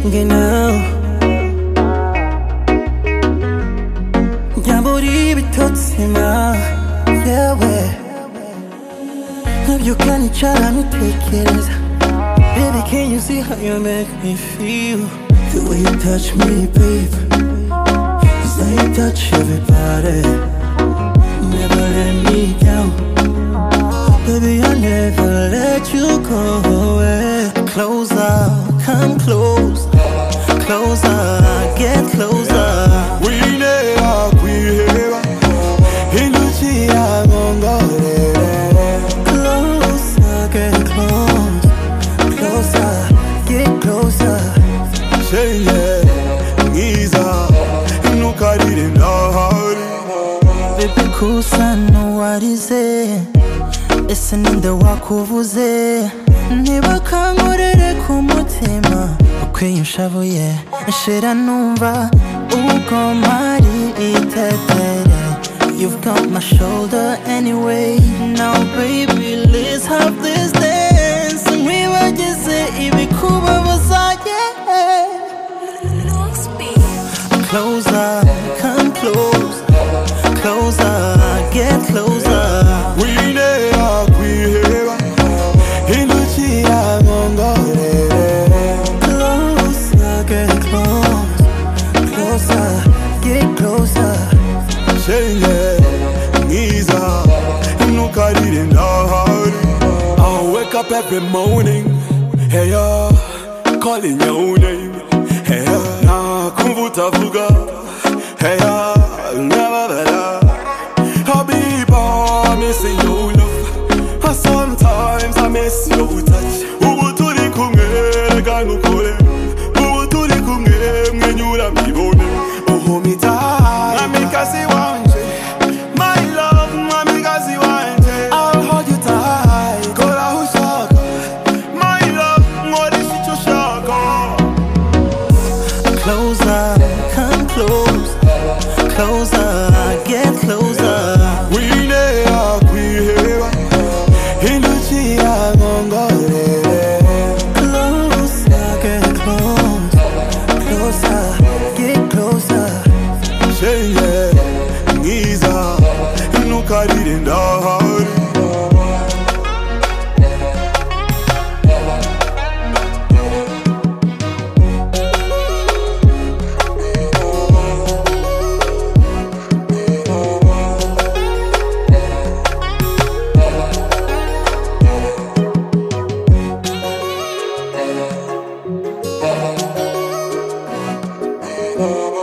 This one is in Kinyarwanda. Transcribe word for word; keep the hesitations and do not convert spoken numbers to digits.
now. Nyamburi bitotsima yewe nabyuka nicara nitekereza. Baby, can you see how you make me feel? The way you touch me, babe, it's like you touch everybody. Never let me down, baby, I'll never let you go away. Closer, come close, closer, get closer. We never quit. Inuchia ngongore. Closer, get close, closer, get closer. Say yeah, ngiza inukarire ndahari. Baby, kusa nuwarize, ese ninde wakuvuze? Ntibakankorere ku mutima uko iyo nshavuye nshira numva ubwo mpari itetere. You've got my shoulder anyway. Now baby, let's have this dance. Nkwibagize ibikubabaza, yeah. Closer, come close, closer, get closer. We never quit. Inuchia ngongore. Closer, get close, closer, get closer. Say yeah, ngiza inukarire ndahari. I wake up every morning, hey ya, calling your name, hey ya, nakumvuta vuga, hey ya, never better. Habiba, missing your love, and sometimes I miss your touch. Ubu turi kumwe kanukore, ubu turi kumwe mwenyura mibone, uhumi ta, namikazi wanje, my love, namikazi wanje. I'll hold you tight, kola hushaka, my love, ngori shicho shaka. Closer, come close, closer, get closer. We never quit. Inuchia ngongore. Closer, get close, closer, get closer. Say yeah, ngiza inukarire ndahari. Oh,